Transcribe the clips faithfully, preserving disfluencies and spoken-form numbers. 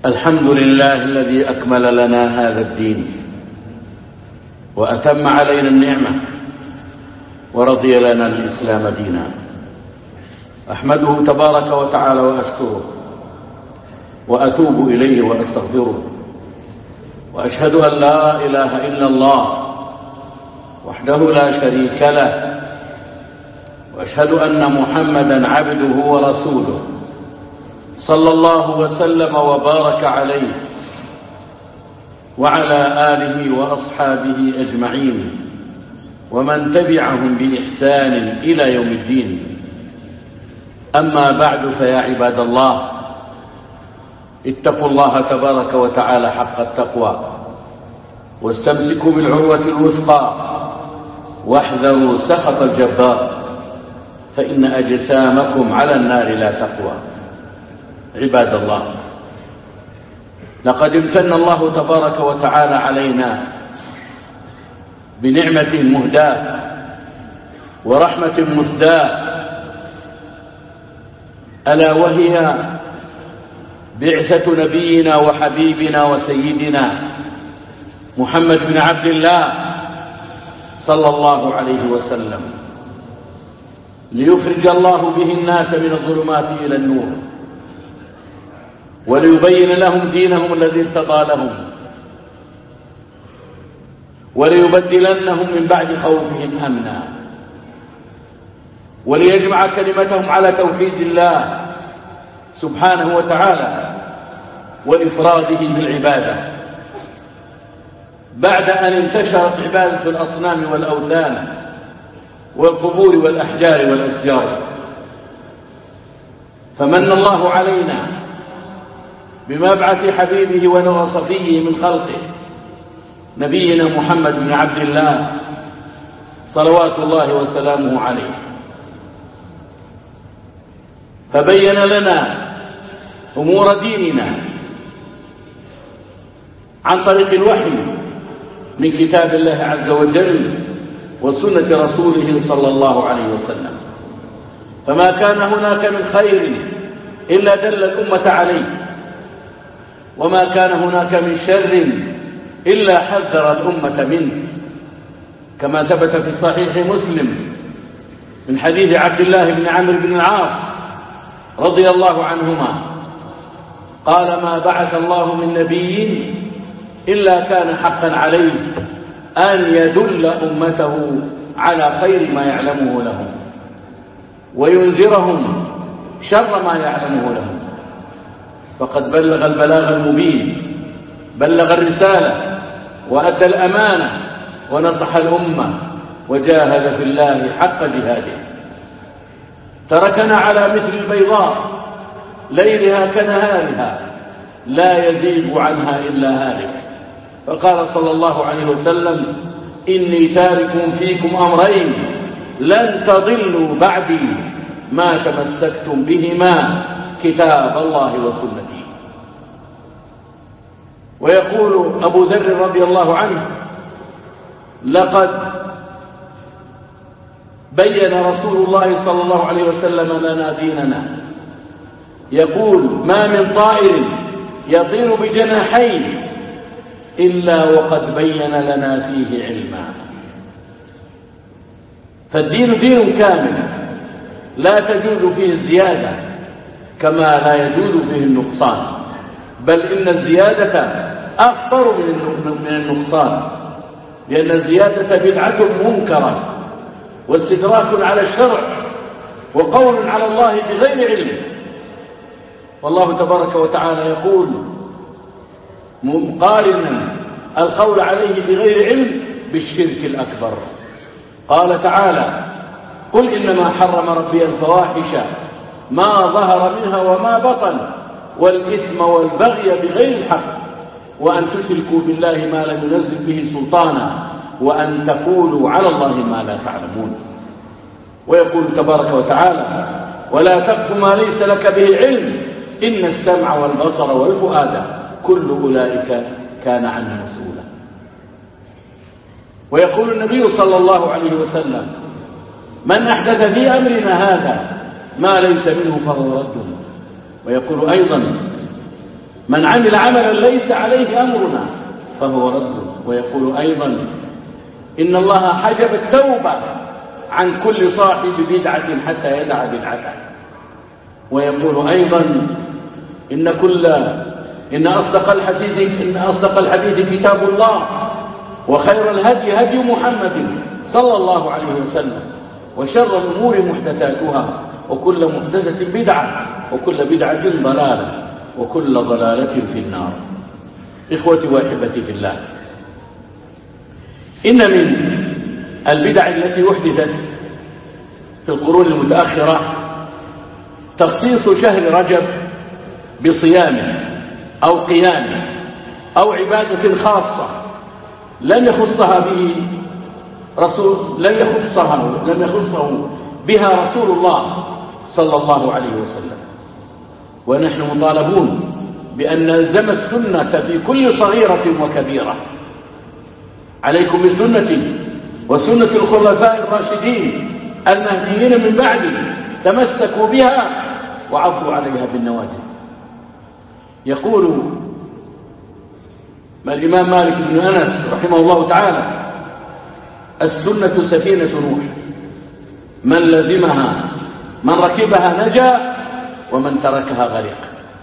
الحمد لله الذي أكمل لنا هذا الدين وأتم علينا النعمة ورضي لنا الإسلام دينا. أحمده تبارك وتعالى وأشكره وأتوب إليه وأستغفره، وأشهد أن لا إله إلا الله وحده لا شريك له، وأشهد أن محمدا عبده ورسوله صلى الله وسلم وبارك عليه وعلى آله وأصحابه أجمعين ومن تبعهم بإحسان إلى يوم الدين. أما بعد، فيا عباد الله، اتقوا الله تبارك وتعالى حق التقوى واستمسكوا بالعروة الوثقى واحذروا سخط الجبار، فإن أجسامكم على النار لا تقوى. عباد الله، لقد امتن الله تبارك وتعالى علينا بنعمة مهداة ورحمة مسداة، ألا وهي بعثة نبينا وحبيبنا وسيدنا محمد بن عبد الله صلى الله عليه وسلم، ليخرج الله به الناس من الظلمات إلى النور وليبين لهم دينهم الذي ارتضى لهم وليبدلنهم من بعد خوفهم أمنا وليجمع كلمتهم على توحيد الله سبحانه وتعالى وإفراده بالعبادة، بعد أن انتشرت عبادة الأصنام والأوثان والقبور والأحجار والأشجار. فمن الله علينا بمبعث حبيبه وصفيه من خلقه نبينا محمد بن عبد الله صلوات الله وسلامه عليه، فبين لنا أمور ديننا عن طريق الوحي من كتاب الله عز وجل وسنة رسوله صلى الله عليه وسلم. فما كان هناك من خير إلا دل الأمة عليه، وما كان هناك من شر إلا حذر الأمة منه، كما ثبت في صحيح مسلم من حديث عبد الله بن عمرو بن العاص رضي الله عنهما قال: ما بعث الله من نبي إلا كان حقا عليه أن يدل أمته على خير ما يعلمه لهم وينذرهم شر ما يعلمه لهم، فقد بلغ البلاغ المبين، بلغ الرسالة وأدى الأمانة ونصح الأمة وجاهد في الله حق جهاده، تركنا على مثل البيضاء ليلها كنهارها لا يزيغ عنها إلا هالك. فقال صلى الله عليه وسلم: إني تارك فيكم أمرين لن تضلوا بعدي ما تمسكتم بهما كتاب الله وسنتي. ويقول أبو ذر رضي الله عنه: لقد بين رسول الله صلى الله عليه وسلم لنا ديننا، يقول: ما من طائر يطير بجناحين إلا وقد بين لنا فيه علما. فالدين دين كامل لا تجوز فيه الزيادة كما لا يجوز فيه النقصان، بل إن الزيادة أخطر من النقصان، لأن الزيادة بدعة منكرة واستدراك على الشرع وقول على الله بغير علم. والله تبارك وتعالى يقول مقارنا القول عليه بغير علم بالشرك الأكبر، قال تعالى: قل إنما حرم ربي الفواحش ما ظهر منها وما بطن والإثم والبغي بغير الحق وأن تشركوا بالله ما لم ينزل به سلطانا وأن تقولوا على الله ما لا تعلمون. ويقول تبارك وتعالى: ولا تقف ما ليس لك به علم إن السمع والبصر والفؤاد كل أولئك كان عنه مسؤولا. ويقول النبي صلى الله عليه وسلم: من أحدث في أمرنا هذا ما ليس منه فهو رد. ويقول أيضا: من عمل عملا ليس عليه أمرنا فهو رد. ويقول أيضا إن الله حجب التوبة عن كل صاحب بدعة حتى يدع بدعته. ويقول أيضا إن كل إن أصدق الحديث إن أصدق الحديث كتاب الله، وخير الهدي هدي محمد صلى الله عليه وسلم، وشر الأمور محدثاتها، وكل محدثة بدعة، وكل بدعة ضلالة، وكل ضلالة في النار. إخوتي وأحبتي في الله، إن من البدع التي أحدثت في القرون المتأخرة تخصيص شهر رجب بصيامه أو قيامه أو عبادة خاصة لم يخصها به رسول لم يخصها لم يخصه بها رسول الله صلى الله عليه وسلم. ونحن مطالبون بأن نلزم السنة في كل صغيرة وكبيرة. عليكم بسنتي وسنة الخلفاء الراشدين المهديين من بعدي، تمسكوا بها وعضوا عليها بالنواجذ. يقول الإمام مالك بن أنس رحمه الله تعالى: السنة سفينة نوح، من لزمها من ركبها نجا ومن تركها غرق.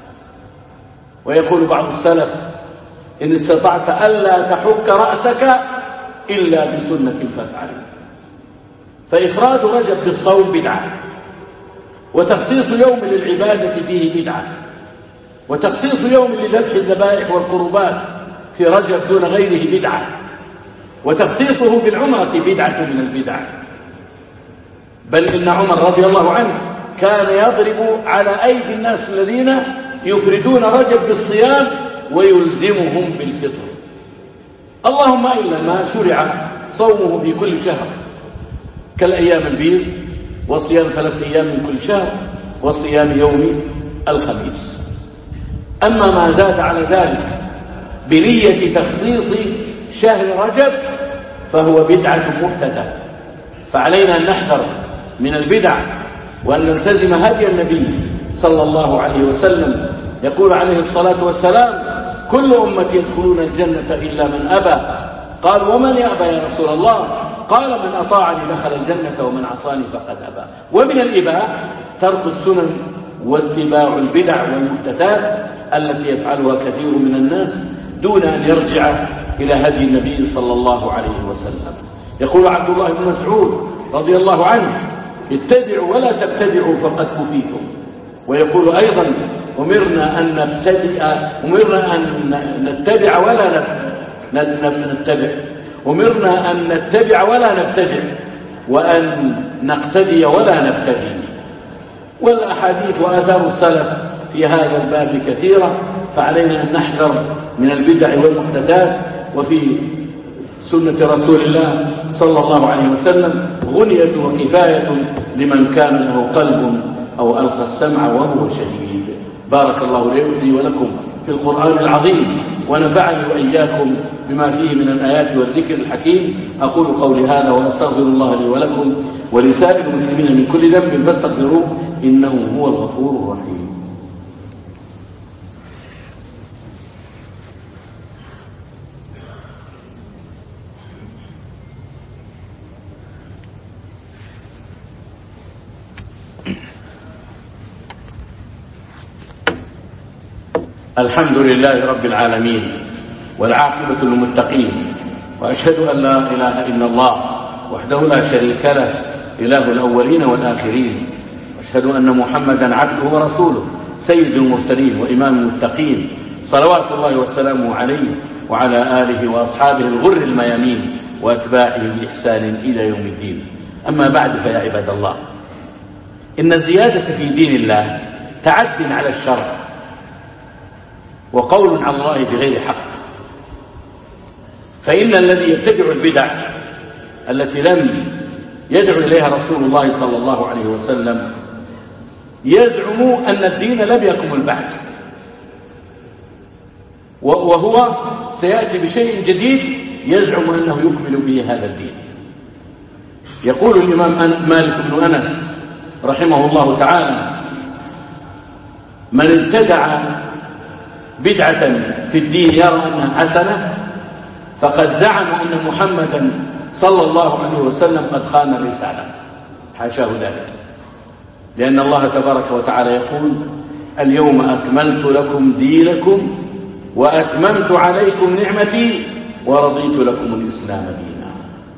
ويقول بعض السلف: إن استطعت ألا تحك رأسك إلا بسنة فافعل. فإفراد رجب بالصوم بدعة، وتخصيص يوم للعبادة فيه بدعة، وتخصيص يوم لذبح الذبائح والقربات في رجب دون غيره بدعة، وتخصيصه بالعمرة بدعة من البدع. بل إن عمر رضي الله عنه كان يضرب على أيدي الناس الذين يفردون رجب بالصيام ويلزمهم بالفطر، اللهم إلا ما شرع صومه في كل شهر كالأيام البيض، وصيام ثلاثة أيام من كل شهر، وصيام يوم الخميس. أما ما زاد على ذلك بنية تخصيص شهر رجب فهو بدعة محدثة. فعلينا أن نحذر من البدع وأن نلتزم هدي النبي صلى الله عليه وسلم. يقول عليه الصلاة والسلام: كل أمتي يدخلون الجنة إلا من أبى. قال: ومن يأبى يا رسول الله؟ قال: من أطاعني دخل الجنة ومن عصاني فقد أبى. ومن الإباء ترك السنن واتباع البدع والمحدثات التي يفعلها كثير من الناس دون أن يرجع إلى هدي النبي صلى الله عليه وسلم. يقول عبد الله بن مسعود رضي الله عنه: اتبعوا ولا تبتدعوا فقد كفيتم. ويقول أيضا: أمرنا أن نبتدئ أمرنا أن نتبع ولا نتبع أمرنا أن نتبع ولا نبتدع، وأن نقتدي ولا نبتدي. والأحاديث وآثار السلف في هذا الباب كثيرة، فعلينا أن نحذر من البدع والمحدثات. وفي سنة رسول الله صلى الله عليه وسلم غنية وكفاية لمن كان له قلب أو ألقى السمع وهو شهيد. بارك الله لي ولكم في القرآن العظيم، ونفعني وإياكم بما فيه من الآيات والذكر الحكيم. أقول قولي هذا وأستغفر الله لي ولكم ولسائر المسلمين من كل ذنب فاستغفروه إنه هو الغفور الرحيم. الحمد لله رب العالمين، والعاقبة للمتقين، وأشهد أن لا إله إلا الله وحده لا شريك له إله الأولين والآخرين، وأشهد أن محمدا عبده ورسوله سيد المرسلين وإمام المتقين، صلوات الله وسلامه عليه وعلى آله وأصحابه الغر الميامين وأتباعه بإحسان إلى يوم الدين. أما بعد، فيا عباد الله، إن الزيادة في دين الله تعد على الشرع وقول على الله بغير حق. فإن الذي يبتدع البدع التي لم يدعو إليها رسول الله صلى الله عليه وسلم يزعم أن الدين لم يكمل بعد، وهو سيأتي بشيء جديد يزعم أنه يكمل به هذا الدين. يقول الإمام مالك بن أنس رحمه الله تعالى: من ابتدع بدعة في الدين يرى أنها حسنة فقد زعموا أن محمدا صلى الله عليه وسلم قد خان الرسالة، حاشاه ذلك، لأن الله تبارك وتعالى يقول اليوم أكملت لكم دينكم وأتممت عليكم نعمتي ورضيت لكم الإسلام دينا.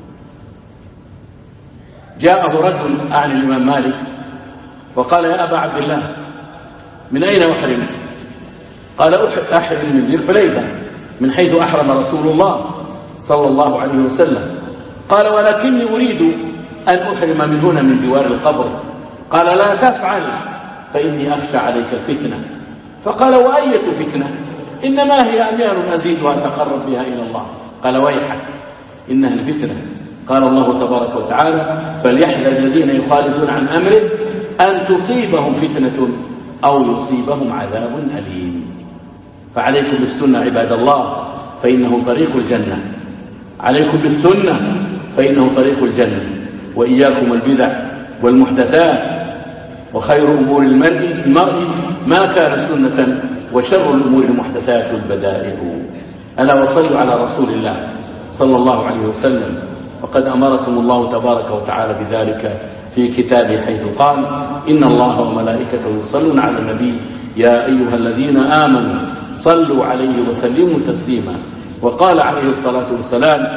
جاءه رجل أعني الإمام مالك وقال يا أبا عبد الله من أين أحرم؟ قال أحرم من ذي الحليفة من حيث أحرم رسول الله صلى الله عليه وسلم. قال ولكني أريد أن أحرم من هنا من جوار القبر. قال لا تفعل فإني أخشى عليك الفتنة. فقال وأية فتنة؟ إنما هي أميال أزيدها أتقرب بها إلى الله. قال ويحك إنها الفتنة. قال الله تبارك وتعالى فليحذر الذين يخالفون عن أمره أن تصيبهم فتنة أو يصيبهم عذاب أليم. فعليكم بالسنة عباد الله فإنه طريق الجنة، عليكم بالسنة فإنه طريق الجنة، وإياكم البدع والمحدثات، وخير أمور المرء المرء ما كان سنة، وشر الأمور المحدثات البدائع. ألا وصلوا على رسول الله صلى الله عليه وسلم، فقد أمركم الله تبارك وتعالى بذلك في كتابه حيث قال إن الله وملائكته يصلون على النبي يا أيها الذين آمنوا صلوا عليه وسلموا تسليما. وقال عليه الصلاة والسلام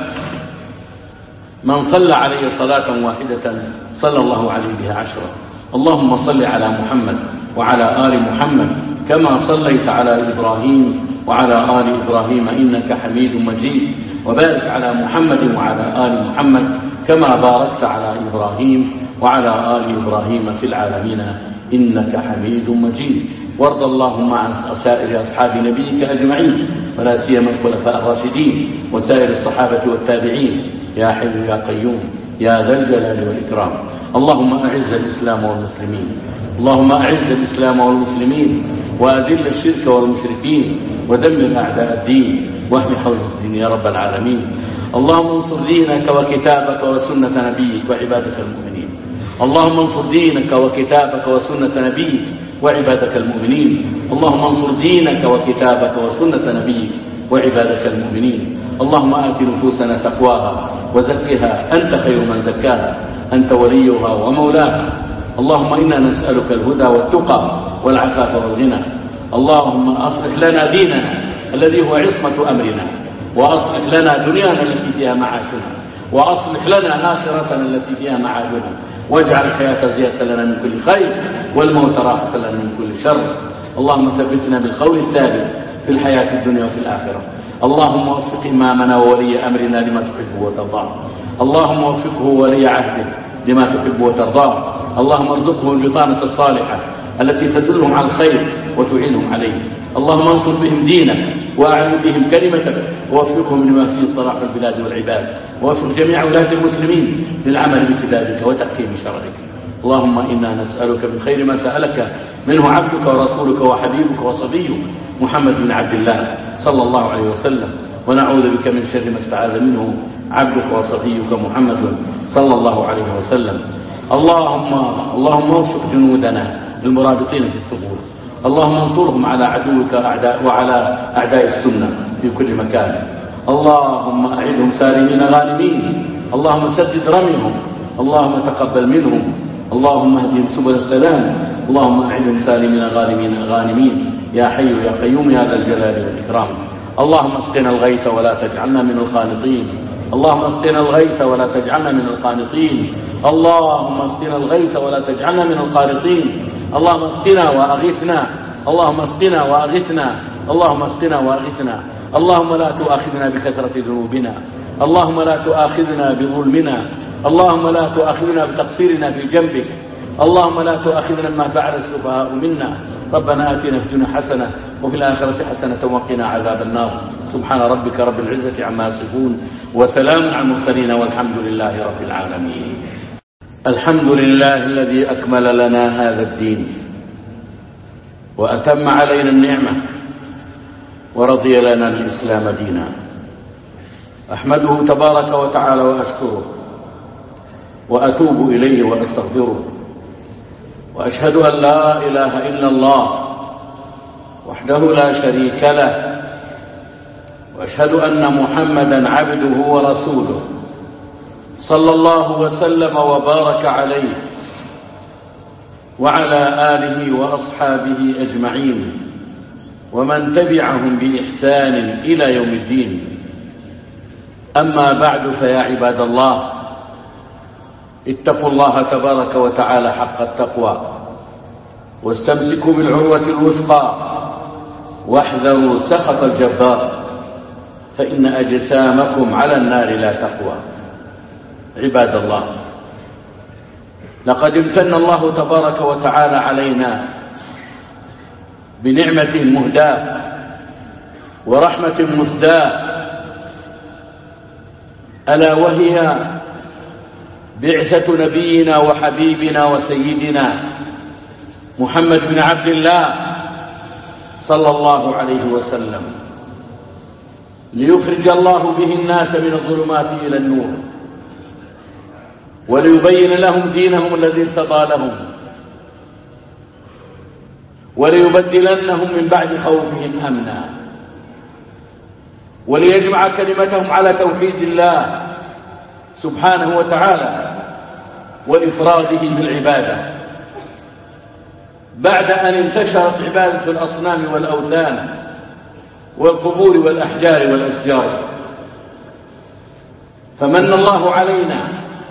من صلى عليه صلاة واحدة صلى الله عليه بها عشرة. اللهم صل على محمد وعلى آل محمد كما صليت على إبراهيم وعلى آل إبراهيم إنك حميد مجيد، وبارك على محمد وعلى آل محمد كما باركت على إبراهيم وعلى آل إبراهيم في العالمين إنك حميد مجيد. وارض اللهم عن سائر أصحاب نبيك أجمعين ولا سيما الخلفاء الراشدين وسائر الصحابة والتابعين يا حي يا قيوم يا ذا الجلال والإكرام. اللهم أعز الإسلام والمسلمين، اللهم أعز الإسلام والمسلمين وأذل الشرك والمشركين ودمر أعداء الدين واحمي حوزة الدين يا رب العالمين. اللهم انصر دينك وكتابك وسنة نبيك وعبادك المؤمنين. اللهم انصر دينك وكتابك وسنة نبيك وعبادك المؤمنين. اللهم انصر دينك وكتابك وسنة نبيك وعبادك المؤمنين. اللهم آت نفوسنا تقواها وزكها أنت خير من زكاها أنت وليها ومولاها. اللهم إنا نسألك الهدى والتقى والعفاف والغنى. اللهم أصلح لنا ديننا الذي هو عصمة أمرنا، وأصلح لنا دنيانا التي فيها معاشنا، وأصلح لنا آخرتنا التي فيها معادنا، واجعل الحياة زيادة لنا من كل خير والموت راحة لنا من كل شر. اللهم ثبتنا بالقول الثابت في الحياة الدنيا وفي الآخرة. اللهم وفق إمامنا وولي أمرنا لما تحب وترضاه. اللهم وفقه ولي عهده لما تحب وترضاه. اللهم ارزقه البطانة الصالحة التي تدلهم على الخير وتعينهم عليه. اللهم انصر بهم دينك وأعلم بهم كلمتك ووفقهم لما فيه صلاح البلاد والعباد، ووفق جميع ولاة المسلمين للعمل بكتابك وتحكيم شرعك. اللهم إنا نسألك من خير ما سألك منه عبدك ورسولك وحبيبك وصفيك محمد بن عبد الله صلى الله عليه وسلم، ونعوذ بك من شر ما استعاذ منه عبدك وصفيك محمد صلى الله عليه وسلم. اللهم اللهم وفق جنودنا المرابطين في الثغور. اللهم انصرهم على عدوك أعداء وعلى أعداء السنة في كل مكان. اللهم أعدهم سالمين غانمين. اللهم سدد رميهم. اللهم تقبل منهم. اللهم اهدهم سبل السلام. اللهم أعدهم سالمين غانمين غانمين يا حي يا قيوم يا ذا الجلال والإكرام. اللهم اسقنا الغيث ولا تجعلنا من القانطين. اللهم اسقنا الغيث ولا تجعلنا من القانطين. اللهم اسقنا الغيث ولا تجعلنا من القانطين. اللهم اسقنا واغثنا. اللهم اسقنا واغثنا. اللهم اسقنا واغثنا. اللهم لا تؤاخذنا بكثرة ذنوبنا. اللهم لا تؤاخذنا بظلمنا. اللهم لا تؤاخذنا بتقصيرنا في جنبك. اللهم لا تؤاخذنا بما فعل السفهاء منا. ربنا آتنا في الدنيا حسنة وفي الآخرة حسنة وقنا عذاب النار. سبحان ربك رب العزة عما يصفون وسلام على المرسلين والحمد لله رب العالمين. الحمد لله الذي أكمل لنا هذا الدين وأتم علينا النعمة ورضي لنا الإسلام دينا. أحمده تبارك وتعالى وأشكره وأتوب إليه وأستغفره، وأشهد أن لا إله إلا الله وحده لا شريك له، وأشهد أن محمدا عبده ورسوله صلى الله وسلم وبارك عليه وعلى آله وأصحابه أجمعين ومن تبعهم بإحسان إلى يوم الدين. أما بعد، فيا عباد الله، اتقوا الله تبارك وتعالى حق التقوى، واستمسكوا بالعروة الوثقى، واحذروا سخط الجبار، فإن أجسامكم على النار لا تقوى. عباد الله، لقد امتن الله تبارك وتعالى علينا بنعمة مهداة ورحمة مسداة، ألا وهي بعثة نبينا وحبيبنا وسيدنا محمد بن عبد الله صلى الله عليه وسلم، ليخرج الله به الناس من الظلمات إلى النور، وليبين لهم دينهم الذي ارتضى لهم، وليبدلنهم من بعد خوفهم أمنا، وليجمع كلمتهم على توحيد الله سبحانه وتعالى وإفراده بالعبادة، بعد أن انتشرت عبادة الأصنام والأوثان والقبور والأحجار والأشجار. فمن الله علينا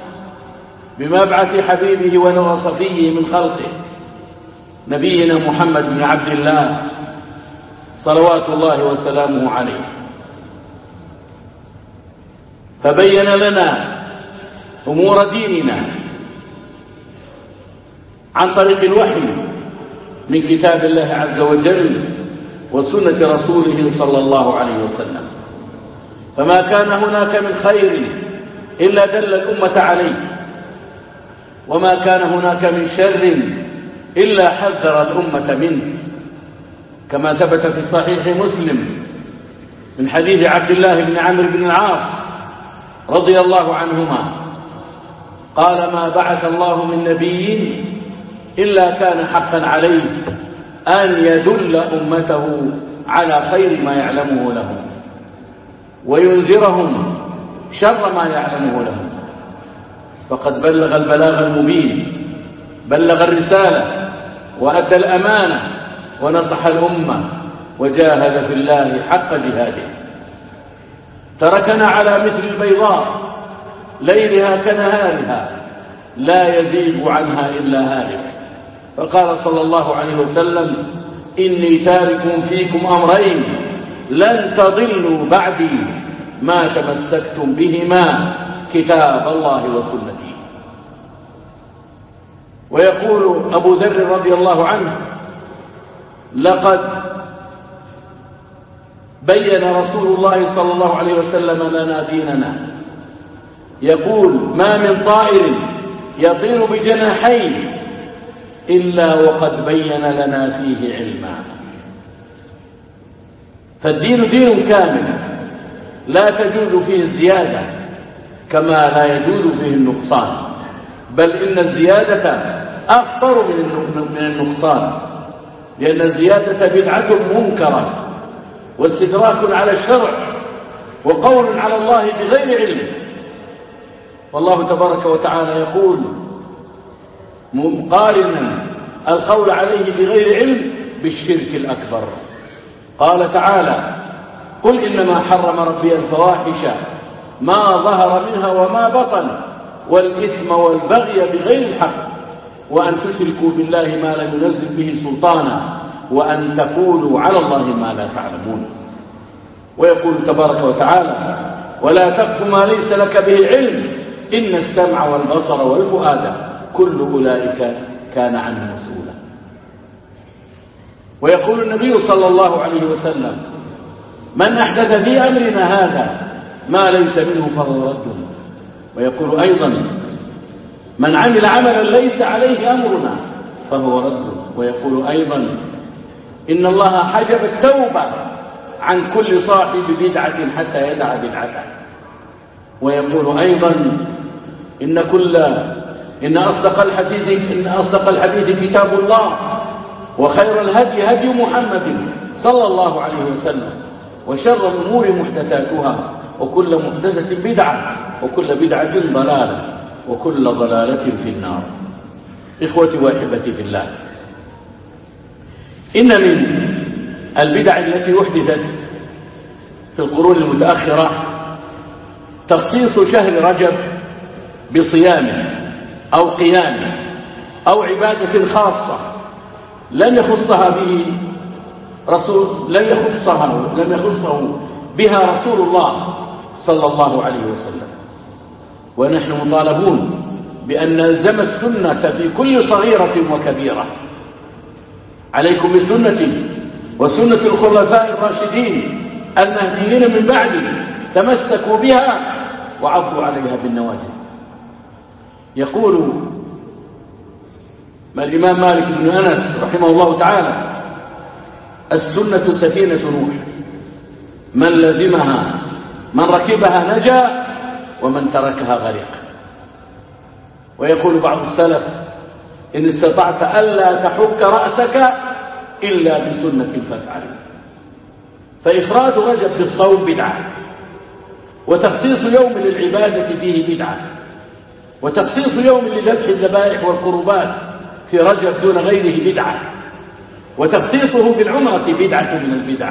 بمبعث حبيبه وصفيه من خلقه نبينا محمد بن عبد الله صلوات الله وسلامه عليه، فبين لنا أمور ديننا عن طريق الوحي من كتاب الله عز وجل وسنة رسوله صلى الله عليه وسلم. فما كان هناك من خير إلا دل الأمة عليه، وما كان هناك من شر إلا حذر الأمة منه، كما ثبت في صحيح مسلم من حديث عبد الله بن عمرو بن العاص رضي الله عنهما قال: ما بعث الله من نبي إلا كان حقا عليه أن يدل أمته على خير ما يعلمه لهم، وينذرهم شر ما يعلمه لهم، فقد بلغ البلاغ المبين، بلغ الرسالة وأدى الأمانة ونصح الأمة وجاهد في الله حق جهاده، تركنا على مثل البيضاء ليلها كنهارها لا يزيغ عنها إلا هالك. فقال صلى الله عليه وسلم: إني تارك فيكم أمرين لن تضلوا بعدي ما تمسكتم بهما، كتاب الله وسنتي. ويقول أبو ذر رضي الله عنه: لقد بين رسول الله صلى الله عليه وسلم لنا ديننا، يقول: ما من طائر يطير بجناحين إلا وقد بين لنا فيه علما. فالدين دين كامل لا تجوز فيه الزيادة كما لا يجوز فيه النقصان، بل إن الزيادة أخطر من النقصان، لأن الزيادة بدعة منكرة واستدراك على الشرع وقول على الله بغير علم. والله تبارك وتعالى يقول مقارنا القول عليه بغير علم بالشرك الأكبر، قال تعالى: قل إنما حرم ربي الفواحش ما ظهر منها وما بطن والإثم والبغي بغير الحق وأن تشركوا بالله ما لم ينزل به سلطانا وأن تقولوا على الله ما لا تعلمون. ويقول تبارك وتعالى: ولا تقف ما ليس لك به علم إن السمع والبصر والفؤاد كل أولئك كان عنه مسؤولا. ويقول النبي صلى الله عليه وسلم: من أحدث في أمرنا هذا ما ليس منه فهو رد. ويقول أيضا: من عمل عملا ليس عليه أمرنا فهو رد. ويقول أيضا: إن الله حجب التوبة عن كل صاحب بدعة حتى يدع بدعته. ويقول أيضا: إن كل إن أصدق الحديث إن أصدق الحديث كتاب الله، وخير الهدي هدي محمد صلى الله عليه وسلم. وشر الأمور محدثاتها وكل محدثة بدعة وكل بدعة ضلالة وكل ضلالة في النار. إخوتي وأحبتي في الله، إن من البدع التي أحدثت في القرون المتأخرة تخصيص شهر رجب بصيام أو قيام أو عبادة خاصة لم يخصها به رسول لم يخصها لم يخصه بها رسول الله صلى الله عليه وسلم. ونحن مطالبون بأن نلزم السنة في كل صغيرة وكبيرة. عليكم بسنتي وسنة الخلفاء الراشدين المهديين من بعدي، تمسكوا بها وعضوا عليها بالنواجذ. يقول ما الإمام مالك بن أنس رحمه الله تعالى: السنة سفينة نوح، من لزمها من ركبها نجا ومن تركها غرق. ويقول بعض السلف: إن استطعت ألا تحك رأسك إلا بسنة فافعل. فإفراد رجب بالصوم بدعة، وتخصيص يوم للعبادة فيه بدعة، وتخصيص يوم لذبح الذبائح والقربات في رجب دون غيره بدعة، وتخصيصه بالعمرة بدعة من البدع.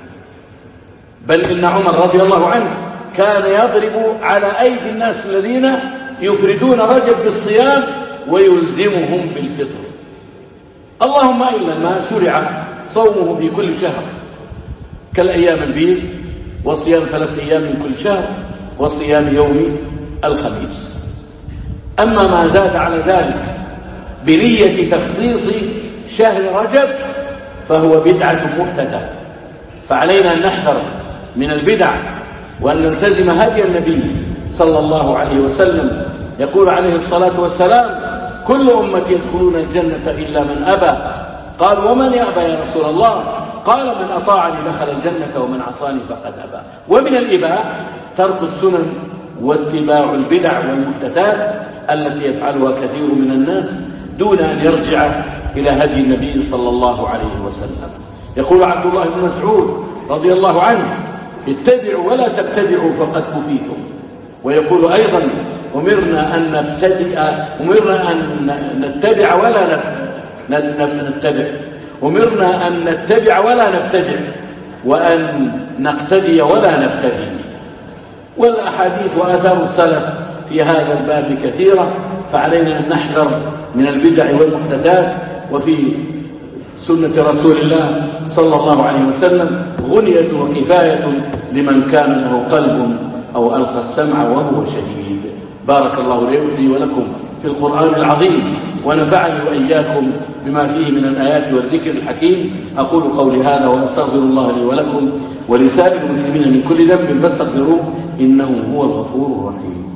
بل إن عمر رضي الله عنه كان يضرب على أيدي الناس الذين يفردون رجب بالصيام ويلزمهم بالفطر، اللهم إلا ما شرع صومه في كل شهر كالأيام البيض، وصيام ثلاثة أيام من كل شهر، وصيام يوم الخميس. أما ما زاد على ذلك بنية تخصيص شهر رجب فهو بدعة محدثة. فعلينا أن نحذر من البدع وأن نلتزم هدي النبي صلى الله عليه وسلم. يقول عليه الصلاة والسلام: كل أمتي يدخلون الجنة إلا من أبى. قال: ومن يأبى يا رسول الله؟ قال: من أطاعني دخل الجنة ومن عصاني فقد أبى. ومن الإباء ترك السنن واتباع البدع والمحدثات التي يفعلها كثير من الناس دون أن يرجع إلى هدي النبي صلى الله عليه وسلم. يقول عبد الله بن مسعود رضي الله عنه: اتبعوا ولا تبتدعوا فقد كفيتم. ويقول أيضا: أمرنا أن نبتدئ أمرنا أن نتبع ولا نتبع أمرنا أن نتبع ولا نبتدع وأن نقتدي ولا نبتدي. والأحاديث وآثار السلف في هذا الباب كثيرة، فعلينا أن نحذر من البدع والمحدثات. وفي سنة رسول الله صلى الله عليه وسلم غنية وكفاية لمن كان له قلب أو ألقى السمع وهو شهيد. بارك الله لي ولكم في القرآن العظيم، ونفعني وإياكم بما فيه من الآيات والذكر الحكيم. أقول قولي هذا وأستغفر الله لي ولكم ولسائر المسلمين من كل ذنب فاستغفروه إنه هو الغفور الرحيم.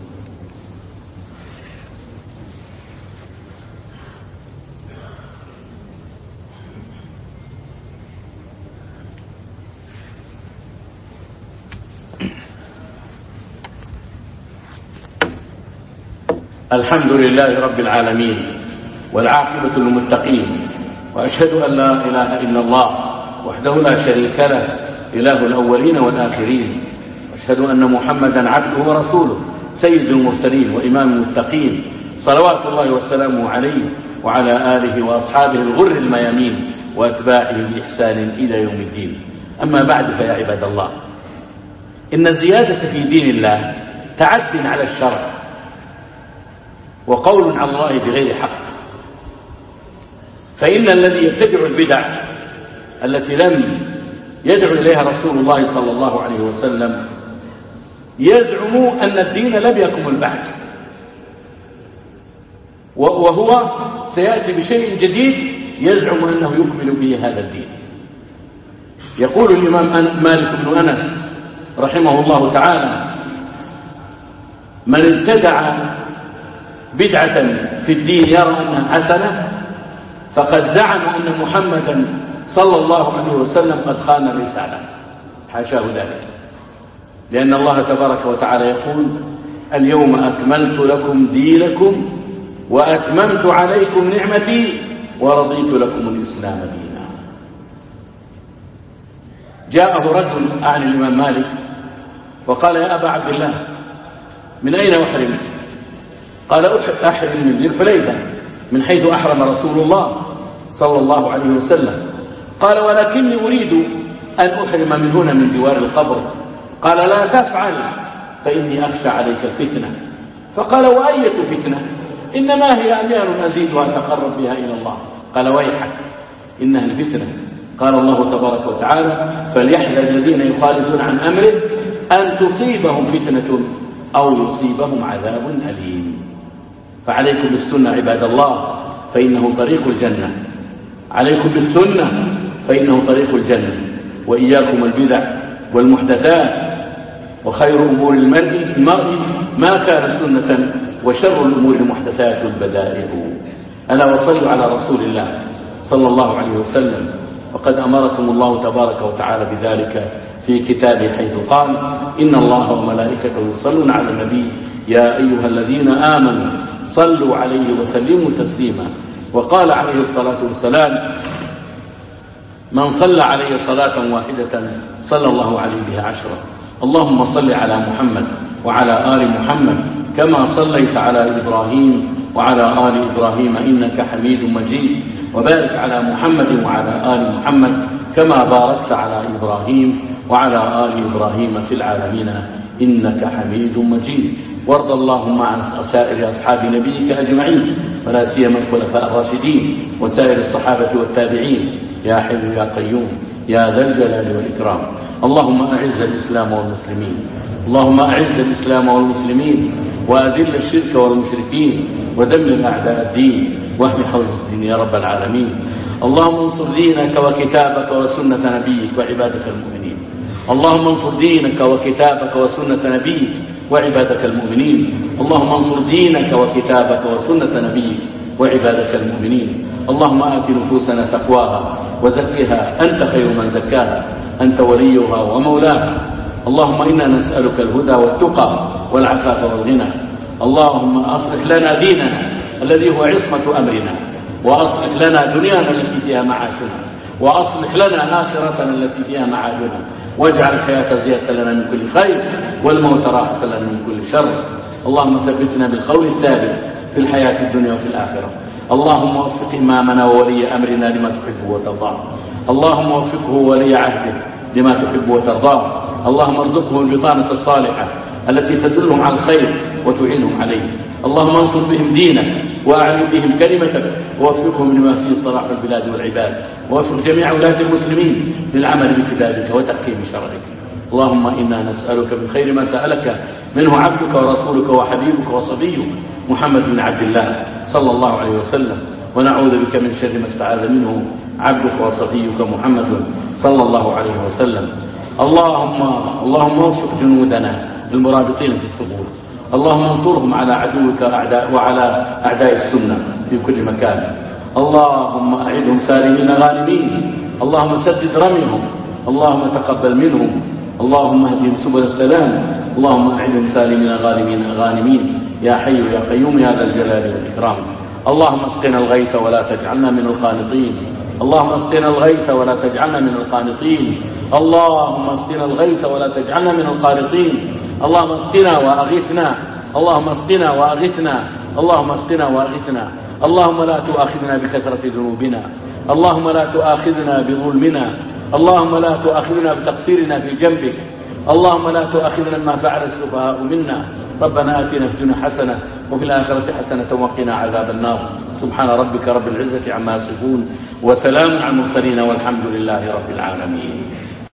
الحمد لله رب العالمين والعاقبة للمتقين، وأشهد أن لا إله إلا الله وحده لا شريك له إله الأولين والآخرين، وأشهد أن محمدا عبده ورسوله سيد المرسلين وإمام المتقين، صلوات الله وسلامه عليه وعلى آله وأصحابه الغر الميامين وأتباعه بإحسان إلى يوم الدين. أما بعد، فيا عباد الله، إن الزيادة في دين الله تعد على الشرع وقول على الله بغير حق. فإن الذي يبتدع البدع التي لم يدعو إليها رسول الله صلى الله عليه وسلم يزعم أن الدين لم يكمل بعد، وهو سيأتي بشيء جديد يزعم أنه يكمل به هذا الدين. يقول الإمام مالك بن أنس رحمه الله تعالى: من ابتدع بدعة في الدين يرى أنها حسنة فقد زعم أن محمدا صلى الله عليه وسلم قد خان الرسالة. حاشاه ذلك، لأن الله تبارك وتعالى يقول: اليوم أكملت لكم دينكم وأتممت عليكم نعمتي ورضيت لكم الإسلام دينا. جاءه رجل أعني الإمام مالك وقال يا أبا عبد الله من أين أحرم؟ قال أحرم من ذي الحليفة من حيث أحرم رسول الله صلى الله عليه وسلم. قال ولكني أريد أن أحرم من هنا من جوار القبر. قال لا تفعل فإني أخشى عليك الفتنة. فقال وأية فتنة؟ إنما هي أميال أزيدها أتقرب بها إلى الله. قال ويحك إنها الفتنة. قال الله تبارك وتعالى فليحذر الذين يخالفون عن أمره أن تصيبهم فتنة أو يصيبهم عذاب أليم. فعليكم بالسنة عباد الله فإنه طريق الجنة، عليكم بالسنة فإنه طريق الجنة، وإياكم البدع والمحدثات، وخير أمور المرء ما كان سنة، وشر الأمور المحدثات البدائع. ألا وصلوا على رسول الله صلى الله عليه وسلم، فقد أمركم الله تبارك وتعالى بذلك في كتابه حيث قال إن الله وملائكته يصلون على النبي يا أيها الذين آمنوا صلوا عليه وسلموا تسليما. وقال عليه الصلاة والسلام من صلى عليه صلاة واحدة صلى الله عليه بها عشرة. اللهم صل على محمد وعلى آل محمد كما صليت على إبراهيم وعلى آل إبراهيم إنك حميد مجيد، وبارك على محمد وعلى آل محمد كما باركت على إبراهيم وعلى آل إبراهيم في العالمين إنك حميد مجيد. وارض اللهم عن سائر أصحاب نبيك أجمعين، ولا سيما الخلفاء الراشدين وسائر الصحابة والتابعين يا حي يا قيوم يا ذا الجلال والإكرام. اللهم أعز الإسلام والمسلمين، اللهم أعز الإسلام والمسلمين وأذل الشرك والمشركين ودمر أعداء الدين واحمي حوزة الدين يا رب العالمين. اللهم انصر دينك وكتابك وسنة نبيك وعبادك المؤمنين. اللهم انصر دينك وكتابك وسنة نبيك وعبادك المؤمنين. اللهم انصر دينك وكتابك وسنة نبيك وعبادك المؤمنين. اللهم آت نفوسنا تقواها وزكها أنت خير من زكاها أنت وليها ومولاها. اللهم إنا نسألك الهدى والتقى والعفاف والغنى. اللهم أصلح لنا ديننا الذي هو عصمة أمرنا، وأصلح لنا دنيانا التي فيها معاشنا، وأصلح لنا آخرتنا التي فيها معادنا، واجعل الحياة زيادة لنا من كل خير والموت راحة لنا من كل شر. اللهم ثبتنا بالقول الثابت في الحياة الدنيا وفي الآخرة. اللهم وفق إمامنا وولي أمرنا لما تحب وترضاه. اللهم وفقه ولي عهده لما تحب وترضاه. اللهم ارزقهم البطانة الصالحة التي تدلهم على الخير وتعينهم عليه. اللهم انصر بهم دينك وأعلم بهم كلمتك ووفقهم لما فيه صلاح البلاد والعباد، ووفق جميع ولاة المسلمين للعمل بكتابك وتحكيم شرعك. اللهم إنا نسألك من خير ما سألك منه عبدك ورسولك وحبيبك وصفيك محمد بن عبد الله صلى الله عليه وسلم، ونعوذ بك من شر ما استعاذ منه عبدك وصفيك محمد صلى الله عليه وسلم. اللهم اللهم وفق جنودنا المرابطين في الثغور. اللهم انصرهم على عدوك أعداء وعلى أعداء السنة في كل مكان. اللهم أعدهم سالمين غانمين. اللهم سدد رميهم. اللهم تقبل منهم. اللهم اهدهم سبل السلام. اللهم أعدهم سالمين غانمين غانمين يا حي يا قيوم يا ذا الجلال والإكرام. اللهم اسقنا الغيث ولا تجعلنا من القانطين. اللهم اسقنا الغيث ولا تجعلنا من القانطين. اللهم اسقنا الغيث ولا تجعلنا من القانطين. اللهم اسقنا واغثنا. اللهم اسقنا واغثنا. اللهم اسقنا واغثنا. اللهم لا تؤاخذنا بكثرة ذنوبنا. اللهم لا تؤاخذنا بظلمنا. اللهم لا تؤاخذنا بتقصيرنا في جنبك. اللهم لا تؤاخذنا بما فعل السفهاء منا. ربنا آتنا في الدنيا حسنة وفي الآخرة حسنة وقنا عذاب النار. سبحان ربك رب العزة عما يصفون وسلام على المرسلين والحمد لله رب العالمين.